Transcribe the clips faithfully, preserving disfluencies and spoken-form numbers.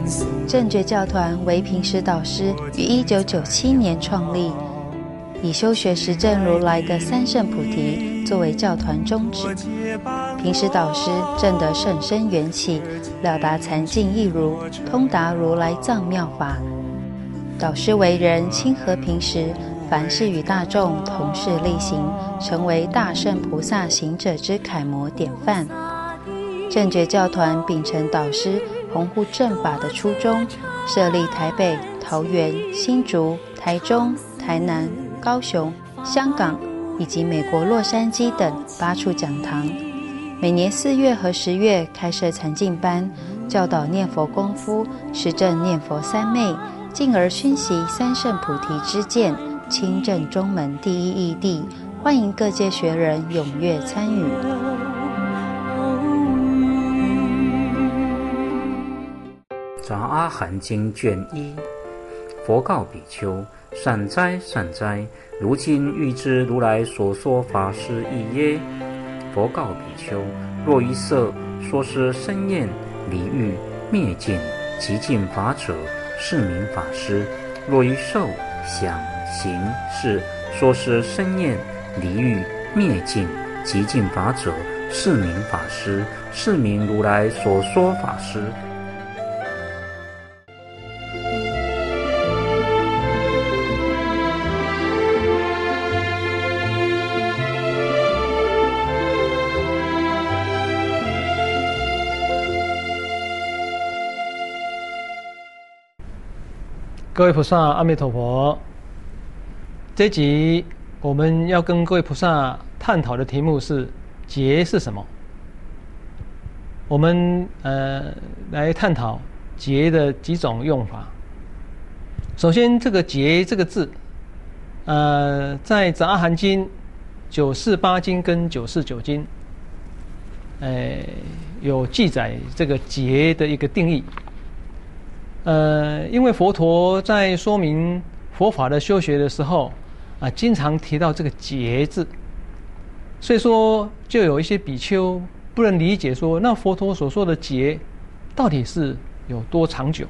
正觉教团为平时导师于一九九七年创立，以修学实证如来的三圣菩提作为教团宗旨。平时导师证得甚深缘起，了达禅境义如，通达如来藏妙法。导师为人亲和平时，凡事与大众同事力行，成为大圣菩萨行者之楷模典范。正觉教团秉承导师弘护正法的初衷，设立台北、桃园、新竹、台中、台南、高雄、香港以及美国洛杉矶等八处讲堂。每年四月和十月开设禅净班，教导念佛功夫，实证念佛三昧，进而熏习三圣菩提之见，亲证中门第一义谛。欢迎各界学人踊跃参与。 杂阿含经卷一，佛告比丘：善哉善哉，如今欲知如来所说法是义耶？佛告比丘：若一色说是生厌离欲灭尽极尽法者，是名法师；若一受想行识说是生厌离欲灭尽极尽法者，是名法师，是名如来所说法师。 各位菩萨，阿弥陀佛。这一集我们要跟各位菩萨探讨的题目是劫是什么。我们呃来探讨劫的几种用法。首先，这个劫这个字，呃，在杂阿含经九四八经跟九四九经，呃，有记载这个劫的一个定义。呃，因为佛陀在说明佛法的修学的时候啊，经常提到这个劫字，所以说就有一些比丘不能理解说，那佛陀所说的劫到底是有多长久？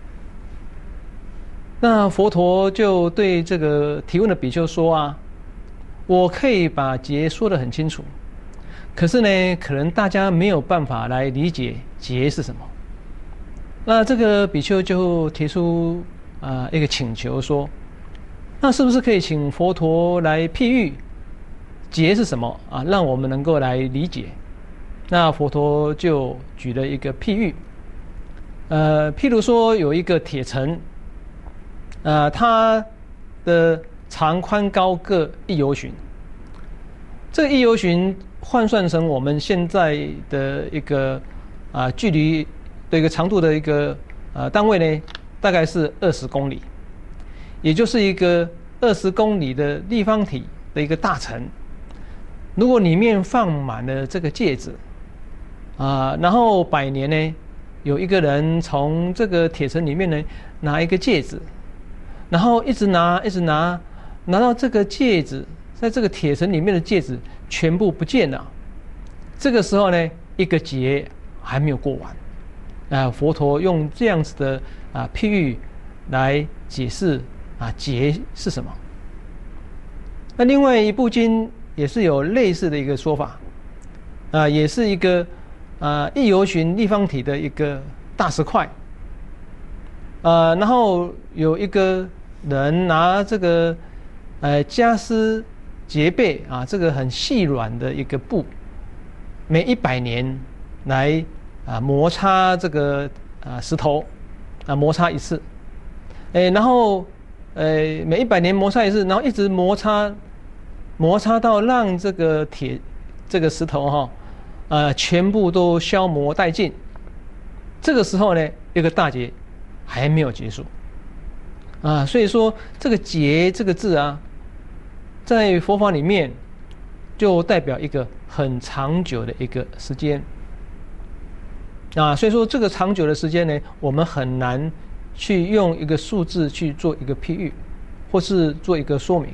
那佛陀就对这个提问的比丘说啊，我可以把劫说得很清楚，可是呢，可能大家没有办法来理解劫是什么。那这个比丘就提出啊、呃、一个请求说，那是不是可以请佛陀来譬喻劫是什么啊，让我们能够来理解？那佛陀就举了一个譬喻，呃，譬如说有一个铁城，呃，它的长宽高各一由旬，这个一由旬换算成我们现在的一个啊、呃、距离的一个长度的一个呃单位呢，大概是二十公里，也就是一个二十公里的立方体的一个大城。如果里面放满了这个芥子啊、呃，然后百年呢，有一个人从这个铁城里面呢拿一个芥子，然后一直拿一直拿，拿到这个芥子在这个铁城里面的芥子全部不见了。这个时候呢，一个劫还没有过完。啊，佛陀用这样子的啊譬喻来解释啊劫是什么。那另外一部经也是有类似的一个说法，啊，也是一个啊一由旬立方体的一个大石块，啊，然后有一个人拿这个呃加丝结贝啊，这个很细软的一个布，每一百年来啊，摩擦这个啊石头，啊摩擦一次，哎，然后呃每一百年摩擦一次，然后一直摩擦，摩擦到让这个铁这个石头哈，呃全部都消磨殆尽。这个时候呢，一个大劫还没有结束，啊，所以说这个劫这个字啊，在佛法里面就代表一个很长久的一个时间。啊，所以说这个长久的时间呢，我们很难去用一个数字去做一个譬喻，或是做一个说明。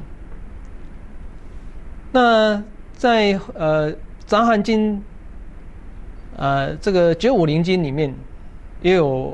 那在呃杂含经，呃这个九五零经里面也有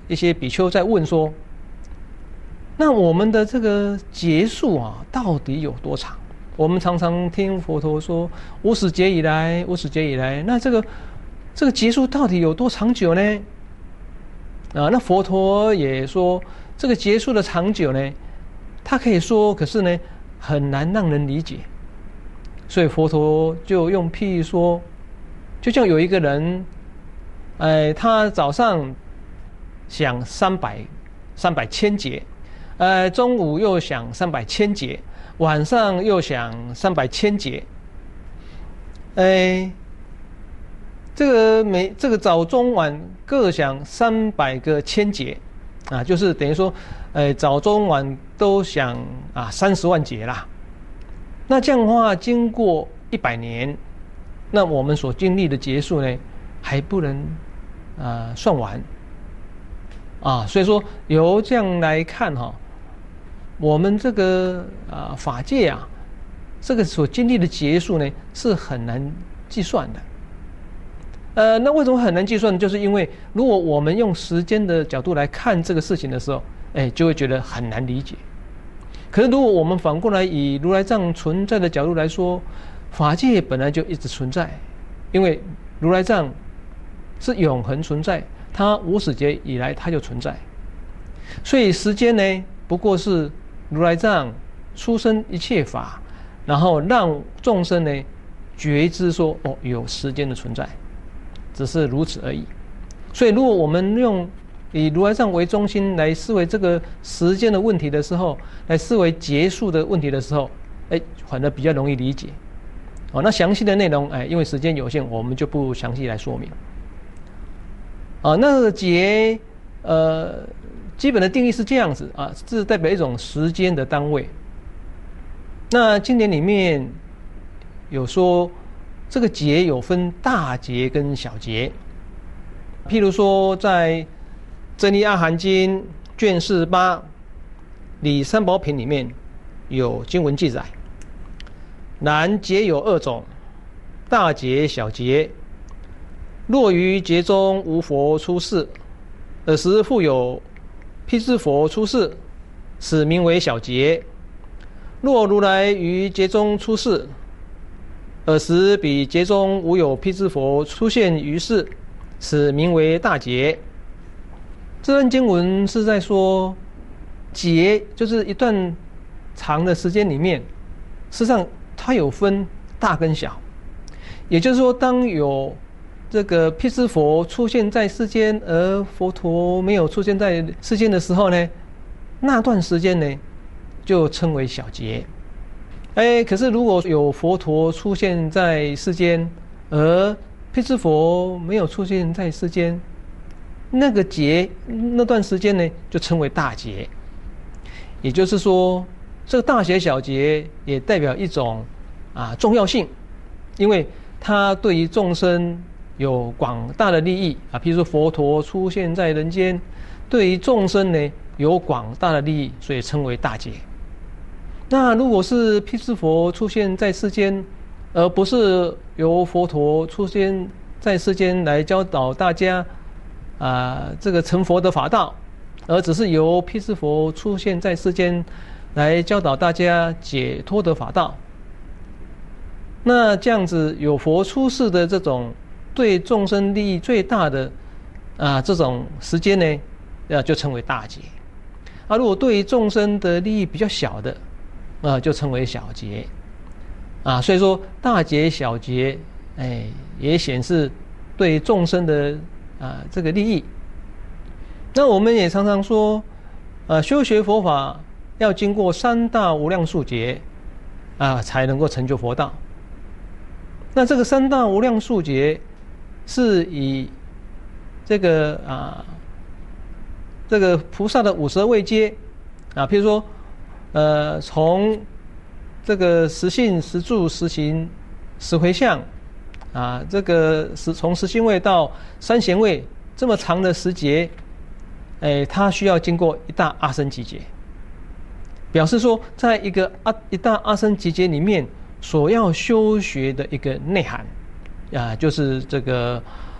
一些比丘在问说，那我们的这个劫数啊，到底有多长？我们常常听佛陀说无始劫以来，无始劫以来，那这个这个劫数到底有多长久呢？啊，那佛陀也说，这个劫数的长久呢，他可以说，可是呢，很难让人理解。所以佛陀就用譬喻说，就像有一个人，哎，他早上想三百三百千劫，呃，中午又想三百千劫，晚上又想三百千劫，哎，这个每这个早中晚各想三百个千劫，啊，就是等于说，呃，早中晚都想啊三十万劫啦。那这样的话，经过一百年，那我们所经历的劫数呢，还不能啊、呃、算完啊。所以说，由这样来看哈、哦，我们这个啊、呃、法界啊，这个所经历的劫数呢，是很难计算的。呃，那为什么很难计算？就是因为如果我们用时间的角度来看这个事情的时候，哎，就会觉得很难理解。可是如果我们反过来以如来藏存在的角度来说，法界本来就一直存在，因为如来藏是永恒存在，它无始劫以来它就存在，所以时间呢，不过是如来藏出生一切法，然后让众生呢觉知说，哦，有时间的存在，只是如此而已。所以如果我们用以如来藏为中心来思维这个时间的问题的时候，来思维劫数的问题的时候，哎，反而比较容易理解。哦，那详细的内容，哎，因为时间有限，我们就不详细来说明。啊，那个劫，呃，基本的定义是这样子啊，是代表一种时间的单位。那经典里面有说，这个劫有分大劫跟小劫。譬如说，在真理阿含经卷四八里三宝品里面有经文记载，然劫有二种，大劫小劫。若于劫中无佛出世，尔时复有辟支佛出世，此名为小劫。若如来于劫中出世，尔时彼劫中无有辟支佛出现于世，此名为大劫。这段经文是在说，劫就是一段长的时间里面，事实上它有分大跟小。也就是说，当有这个辟支佛出现在世间，而佛陀没有出现在世间的时候呢，那段时间呢，就称为小劫。哎，可是如果有佛陀出现在世间，而辟支佛没有出现在世间，那个劫那段时间呢，就称为大劫。也就是说，这个大劫小劫也代表一种啊重要性，因为它对于众生有广大的利益啊。譬如说佛陀出现在人间，对于众生呢有广大的利益，所以称为大劫。那如果是辟支佛出现在世间，而不是由佛陀出现在世间来教导大家啊、呃、这个成佛的法道，而只是由辟支佛出现在世间来教导大家解脱的法道，那这样子有佛出世的这种对众生利益最大的啊、呃、这种时间呢，呃就称为大劫。啊，如果对于众生的利益比较小的，啊、呃、就称为小劫。啊，所以说大劫小劫，哎，也显示对众生的啊这个利益。那我们也常常说，啊，修学佛法要经过三大无量数劫，啊，才能够成就佛道。那这个三大无量数劫，是以这个啊这个菩萨的五十二位阶啊，譬如说，呃，从这个十信、十住、十行、十回向，啊，这个十从十信位到三贤位这么长的十劫，哎，它需要经过一大阿僧祇劫，表示说，在一个阿一大阿僧祇劫里面所要修学的一个内涵，啊，就是这个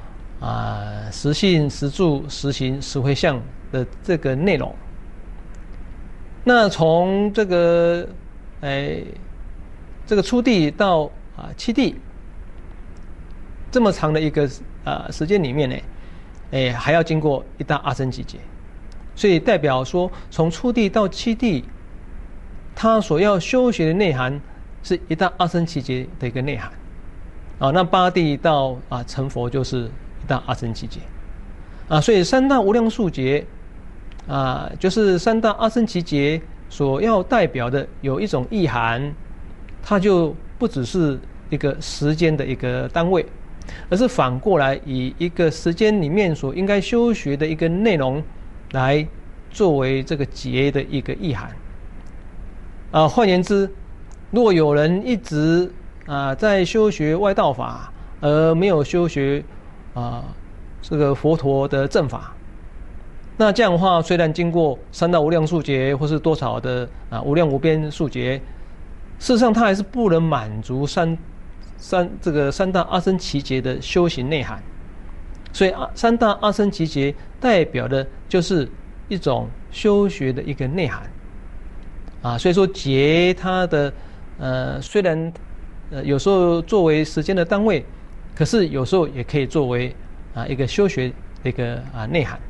啊实信、实住、实行、实回向的这个内容。那从这个哎这个初地到啊七地这么长的一个啊时间里面呢，哎还要经过一大阿僧祇劫，所以代表说从初地到七地，他所要修学的内涵是一大阿僧祇劫的一个内涵。啊，那八地到啊成佛就是一大阿僧祇劫，啊，所以三大无量数劫，啊，就是三大阿僧祇劫所要代表的有一种意涵，它就不只是一个时间的一个单位，而是反过来以一个时间里面所应该修学的一个内容来作为这个劫的一个意涵。啊，换言之，如果有人一直啊，在修学外道法，而没有修学啊这个佛陀的正法，那这样的话，虽然经过三大无量数劫，或是多少的啊无量无边数劫，事实上他还是不能满足三三这个三大阿僧祇劫的修行内涵。所以啊，三大阿僧祇劫代表的就是一种修学的一个内涵啊。所以说劫它的呃虽然呃，有时候作为时间的单位，可是有时候也可以作为啊一个修学的一个啊内涵。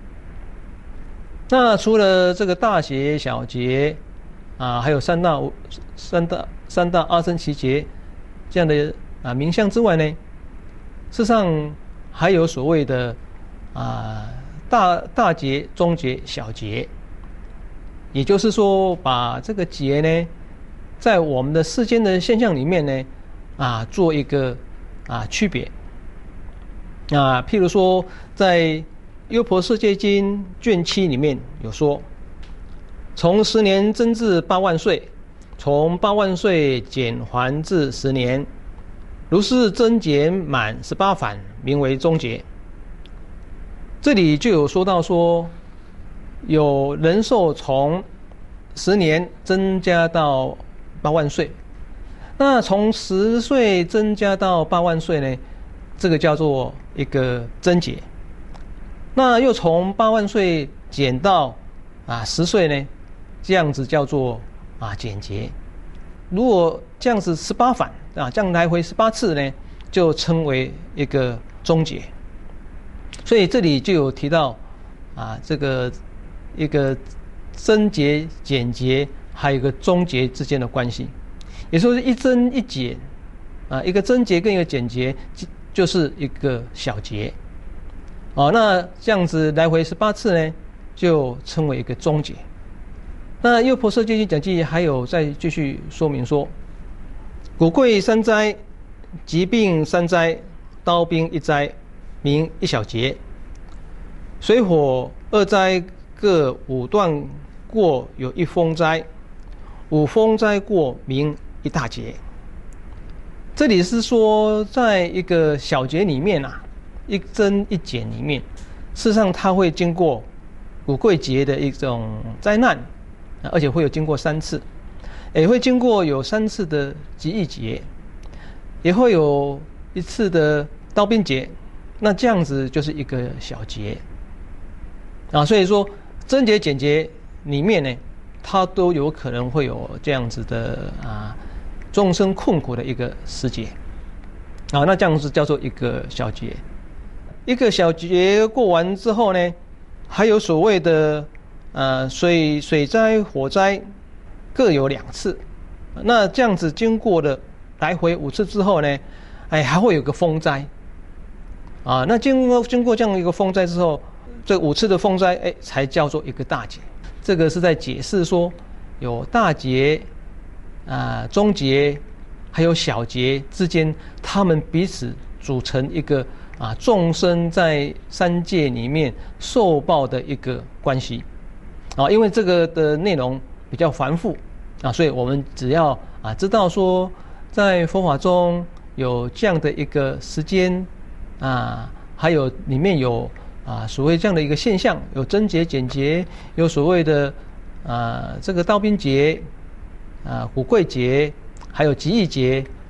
那除了这个大劫、小劫啊，还有三大三大三大阿僧祇劫这样的啊名相之外呢，事实上还有所谓的啊大大劫、中劫、小劫，也就是说把这个劫呢，在我们的世间的现象里面呢，啊，做一个啊区别。啊，譬如说，在《优婆塞戒经》卷七里面有说，从十年增至八万岁，从八万岁减还至十年，如是增减满十八返，名为中劫。这里就有说到说，有人寿从十年增加到八万岁，那从十岁增加到八万岁呢，这个叫做一个增劫。那又从八万岁减到啊十岁呢，这样子叫做啊减劫。如果这样子十八返啊，这样来回十八次呢，就称为一个中劫。所以这里就有提到啊这个一个增劫、减劫，还有一个中劫之间的关系，也就是一增一减，啊，一个增劫跟一个减劫就是一个小劫，哦，那这样子来回十八次呢，就称为一个中劫。那《优婆塞戒经讲记》还有再继续说明说，骨贵三灾，疾病三灾，刀兵一灾，名一小劫；水火二灾，各五段过有一风灾，五风灾过名一大劫。这里是说，在一个小劫里面啊，一增一减里面，事实上它会经过骨贵劫的一种灾难，而且会有经过三次，也会经过有三次的疾疫劫，也会有一次的刀兵劫。那这样子就是一个小劫啊，所以说增劫减劫里面呢，它都有可能会有这样子的啊众生困苦的一个时节啊，那这样子叫做一个小劫。一个小劫过完之后呢，还有所谓的呃水水灾、火灾各有两次，那这样子经过的来回五次之后呢，哎还会有个风灾啊，那经过经过这样一个风灾之后，这五次的风灾哎才叫做一个大劫。这个是在解释说有大劫啊、中劫还有小劫之间，他们彼此组成一个啊众生在三界里面受报的一个关系啊。因为这个的内容比较繁复啊，所以我们只要啊知道说，在佛法中有这样的一个时间啊，还有里面有啊所谓这样的一个现象，有增劫减劫，有所谓的啊这个刀兵劫啊骨贵劫，还有疾疫劫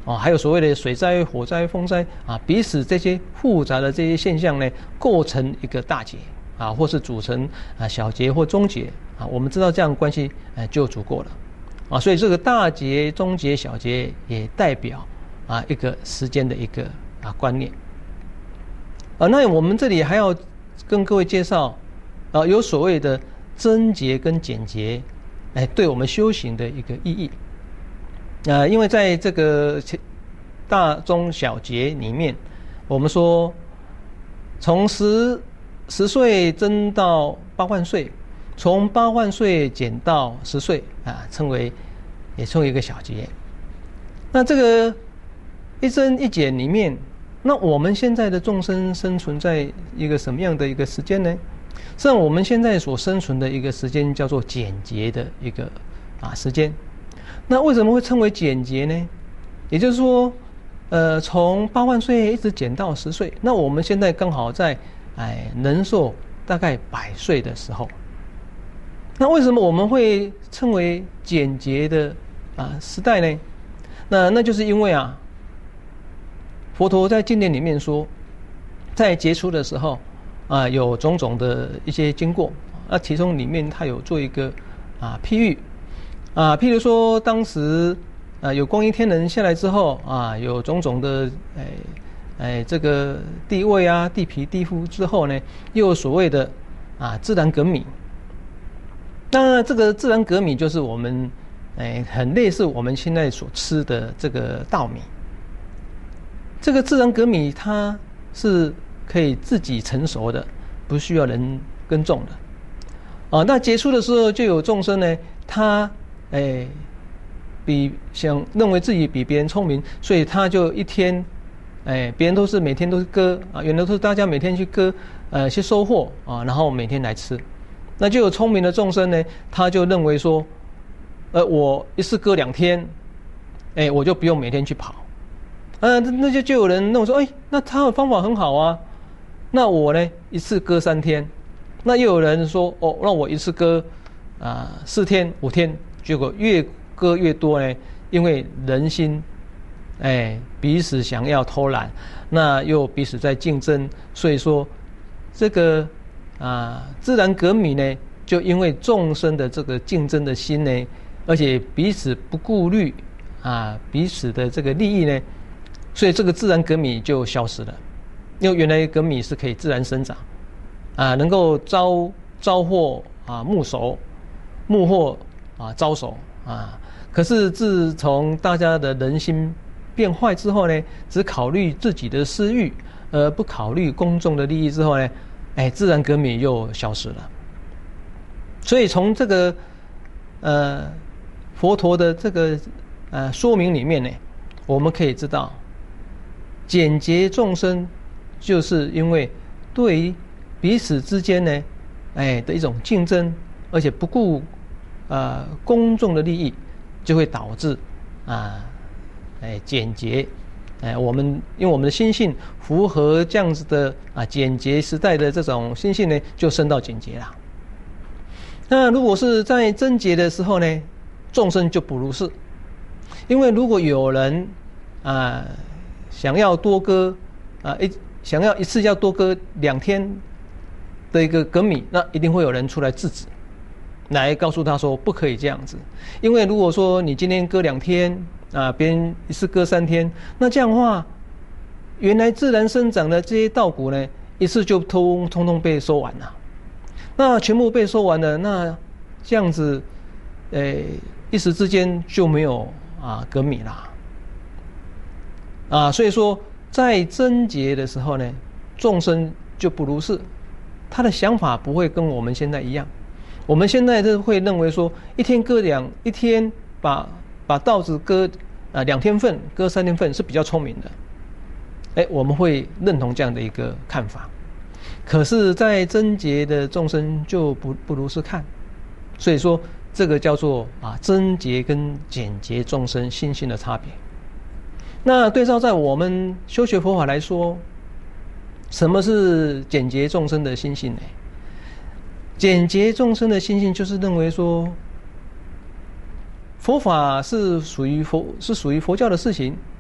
啊，还有所谓的水灾、火灾、风灾啊，彼此这些复杂的这些现象呢，构成一个大劫啊，或是组成啊小劫或中劫啊，我们知道这样的关系呃就足够了啊，所以这个大劫、中劫、小劫也代表啊一个时间的一个啊观念啊。那我们这里还要跟各位介绍啊，有所谓的增劫跟减劫，哎，对我们修行的一个意义。呃，因为在这个大中小节里面，我们说从十十岁增到八万岁，从八万岁减到十岁啊，称为也称为一个小节。那这个一增一减里面，那我们现在的众生生存在一个什么样的一个时间呢？实际上，我们现在所生存的一个时间叫做减劫的一个啊时间。那为什么会称为减劫呢？也就是说，呃，从八万岁一直减到十岁，那我们现在刚好在哎人寿大概百岁的时候。那为什么我们会称为减劫的啊时代呢？那那就是因为啊，佛陀在经典里面说，在劫初的时候啊，有种种的一些经过，那其中里面他有做一个啊譬喻。啊，譬如说，当时啊有光衣天人下来之后啊，有种种的哎哎这个地位啊、地皮、地夫之后呢，又有所谓的啊自然革米。那这个自然革米就是我们哎很类似我们现在所吃的这个稻米。这个自然革米它是可以自己成熟的，不需要人耕种的。啊，那结束的时候就有众生呢，他哎，比想认为自己比别人聪明，所以他就一天，哎，别人都是每天都是割啊，原来都是大家每天去割，呃，去收获啊，然后每天来吃。那就有聪明的众生呢，他就认为说，呃，我一次割两天，哎，我就不用每天去跑。呃，那就就有人认为说，哎，那他的方法很好啊，那我呢一次割三天，那又有人说，哦，那我一次割啊四天五天。结果越割越多呢，因为人心，哎，彼此想要偷懒，那又彼此在竞争，所以说这个啊自然革米呢，就因为众生的这个竞争的心呢，而且彼此不顾虑啊彼此的这个利益呢，所以这个自然革米就消失了。因为原来革米是可以自然生长，啊，能够招招获啊木熟，木获。啊，招手啊！可是自从大家的人心变坏之后呢，只考虑自己的私欲，而不考虑公众的利益之后呢，哎，自然革米又消失了。所以从这个呃佛陀的这个呃说明里面呢，我们可以知道，减劫众生就是因为对于彼此之间呢，哎的一种竞争，而且不顾。呃，公众的利益就会导致啊，哎，减劫，哎，我们因为我们的心性符合这样子的啊减劫时代的这种心性呢，就升到减劫了。那如果是在增劫的时候呢，众生就不如是，因为如果有人啊想要多割啊一想要一次要多割两天的一个革米，那一定会有人出来制止。来告诉他说不可以这样子，因为如果说你今天割两天啊，别人一次割三天，那这样的话，原来自然生长的这些稻谷呢，一次就通通通被收完了。那全部被收完了，那这样子，呃，一时之间就没有啊革米啦。啊，所以说在增劫的时候呢，众生就不如是，他的想法不会跟我们现在一样。我们现在就会认为说，一天割两一天把把稻子割啊两天份，割三天份是比较聪明的。哎，我们会认同这样的一个看法。可是，在增劫的众生就不不如是看，所以说这个叫做啊增劫跟减劫众生心性的差别。那对照在我们修学佛法来说，什么是减劫众生的心性呢？减劫众生的心性就是认为说，佛法是属于佛是属于佛教的事情，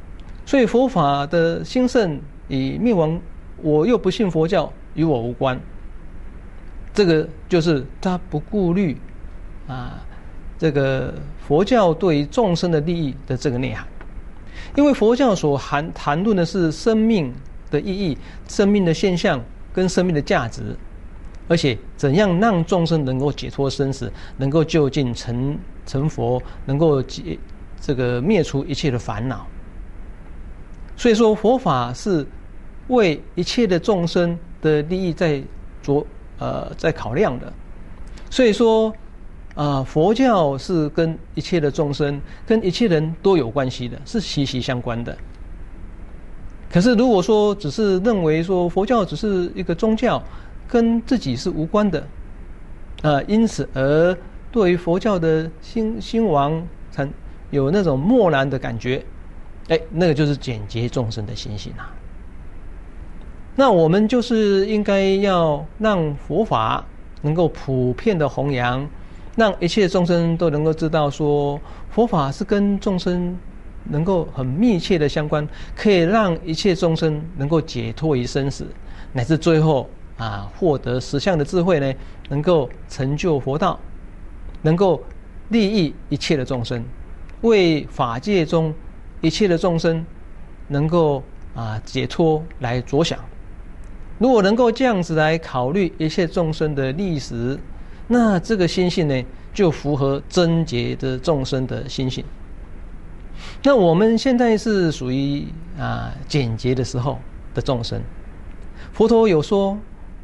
所以佛法的兴盛与灭亡，我又不信佛教，与我无关。这个就是他不顾虑啊，这个佛教对于众生的利益的这个内涵。因为佛教所含谈论的是生命的意义、生命的现象跟生命的价值，而且怎样让众生能够解脱生死，能够就近成成佛，能够解这个灭除一切的烦恼。所以说佛法是为一切的众生的利益在着呃在考量的。所以说啊、呃，佛教是跟一切的众生、跟一切人都有关系的，是息息相关的。可是如果说只是认为说佛教只是一个宗教，跟自己是无关的，呃，因此而对于佛教的兴兴亡产有那种漠然的感觉，哎，那个就是简洁众生的心性啊。那我们就是应该要让佛法能够普遍的弘扬，让一切众生都能够知道说佛法是跟众生能够很密切的相关，可以让一切众生能够解脱于生死，乃至最后啊获得实相的智慧呢，能够成就佛道，能够利益一切的众生，为法界中一切的众生能够啊解脱来着想。如果能够这样子来考虑一切众生的利益时，那这个心性呢，就符合贞洁的众生的心性。那我们现在是属于啊简洁的时候的众生。佛陀有说，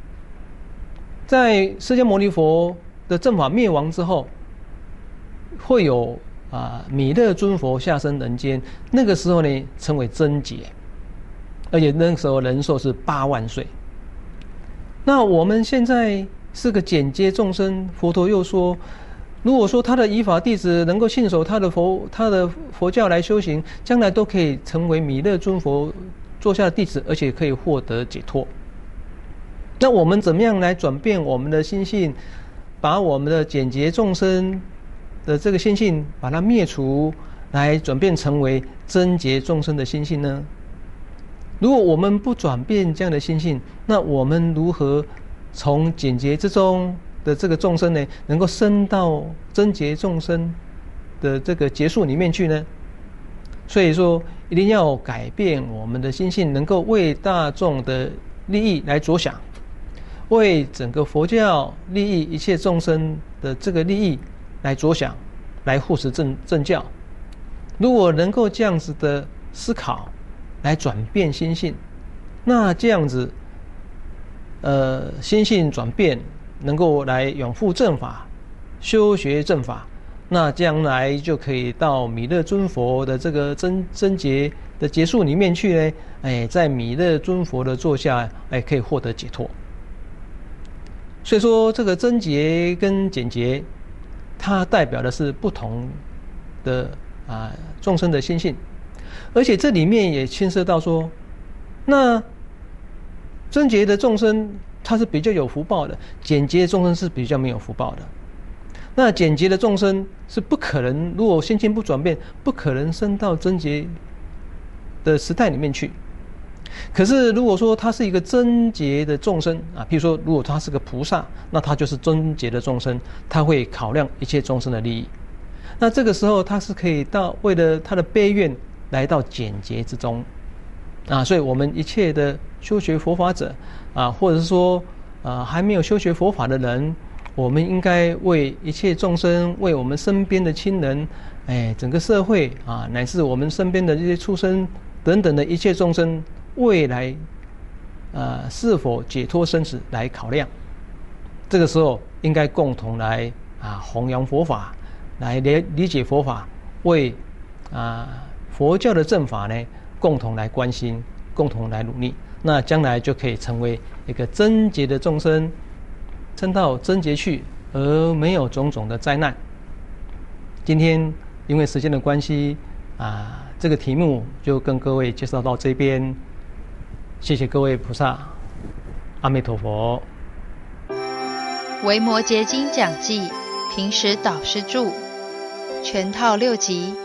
在释迦牟尼佛的正法灭亡之后，会有啊弥勒尊佛下生人间，那个时候呢称为贞洁，而且那个时候人寿是八万岁。那我们现在是个简洁众生，佛陀又说，如果说他的依法弟子能够信守他的佛他的佛教来修行，将来都可以成为弥勒尊佛座下的弟子，而且可以获得解脱。那我们怎么样来转变我们的心性，把我们的简洁众生的这个心性把它灭除，来转变成为贞洁众生的心性呢？如果我们不转变这样的心性，那我们如何从简洁之中的这个众生呢，能够升到贞洁众生的这个结束里面去呢？所以说一定要改变我们的心性，能够为大众的利益来着想，为整个佛教利益一切众生的这个利益来着想，来护持正正教。如果能够这样子的思考来转变心性，那这样子呃心性转变，能够来拥护正法，修学正法，那将来就可以到弥勒尊佛的这个贞贞洁的结束里面去呢，哎，在弥勒尊佛的座下，哎，可以获得解脱。所以说，这个贞洁跟简洁，它代表的是不同的啊众生的心性，而且这里面也牵涉到说，那贞洁的众生他是比较有福报的，简洁的众生是比较没有福报的。那简洁的众生是不可能，如果心境不转变，不可能升到贞洁的时代里面去。可是如果说他是一个贞洁的众生啊，譬如说如果他是个菩萨，那他就是贞洁的众生，他会考量一切众生的利益。那这个时候他是可以到为了他的悲愿来到简洁之中啊，所以我们一切的修学佛法者啊，或者是说啊还没有修学佛法的人，我们应该为一切众生，为我们身边的亲人，哎，整个社会啊，乃至我们身边的这些畜生等等的一切众生，未来呃是否解脱生死来考量。这个时候应该共同来啊弘扬佛法，来理理解佛法，为啊佛教的正法呢共同来关心，共同来努力，那将来就可以成为一个贞洁的众生，升到贞洁去，而没有种种的灾难。今天因为时间的关系啊，这个题目就跟各位介绍到这边，谢谢各位菩萨，阿弥陀佛。 维摩诘经讲记，平时导师著，全套六集，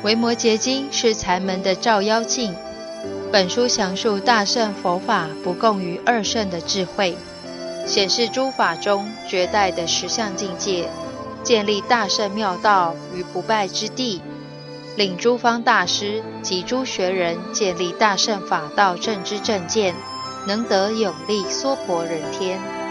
维摩诘经是禅门的照妖镜，本书详述大乘佛法不共于二乘的智慧，显示诸法中绝代的实相境界，建立大乘妙道于不败之地，领诸方大师及诸学人建立大乘法道正知正见，能得永立娑婆人天。